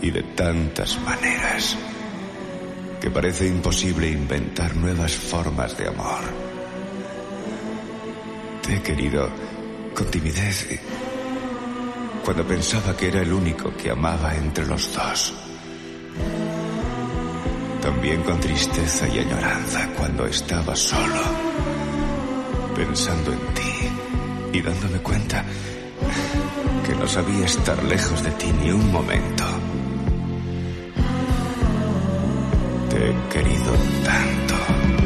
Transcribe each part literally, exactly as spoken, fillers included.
y de tantas maneras que parece imposible inventar nuevas formas de amor. Te he querido con timidez cuando pensaba que era el único que amaba entre los dos. También con tristeza y añoranza cuando estaba solo, pensando en ti y dándome cuenta que no sabía estar lejos de ti ni un momento. Te he querido tanto.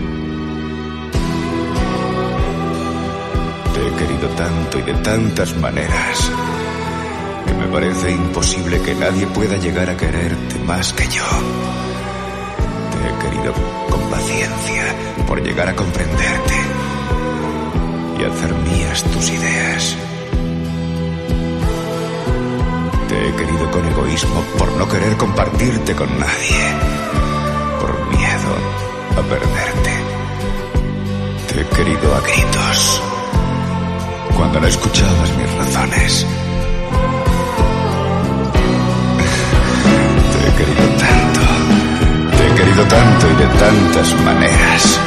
Te he querido tanto y de tantas maneras que me parece imposible que nadie pueda llegar a quererte más que yo. Te he querido con paciencia por llegar a comprenderte y hacer mías tus ideas. Te he querido con egoísmo por no querer compartirte con nadie, por miedo a perderte. Te he querido a gritos cuando no escuchabas mis razones. Te he querido tanto, te he querido tanto y de tantas maneras.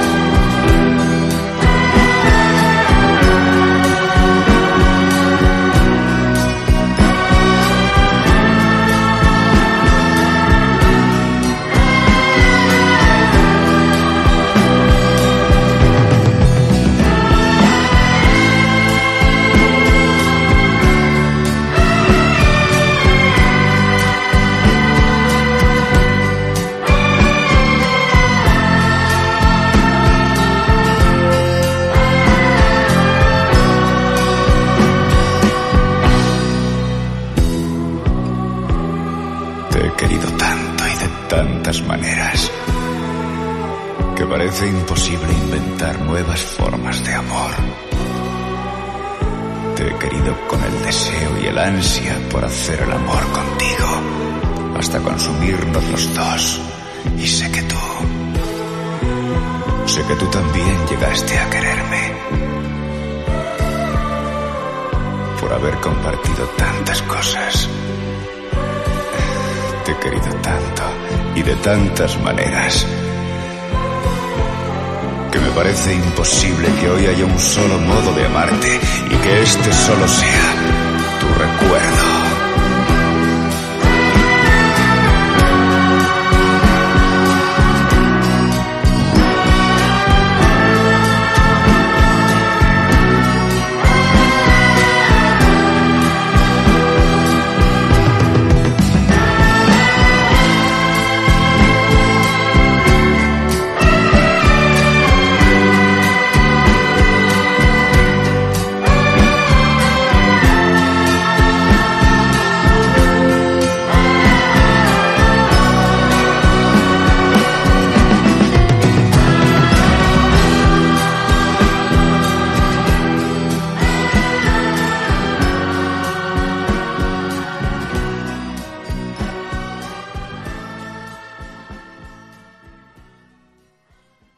Maneras que parece imposible inventar nuevas formas de amor. Te he querido con el deseo y el ansia por hacer el amor contigo hasta consumirnos los dos. Y sé que tú, sé que tú también llegaste a quererme por haber compartido tantas cosas. Te he querido tanto y de tantas maneras que me parece imposible que hoy haya un solo modo de amarte y que este solo sea tu recuerdo.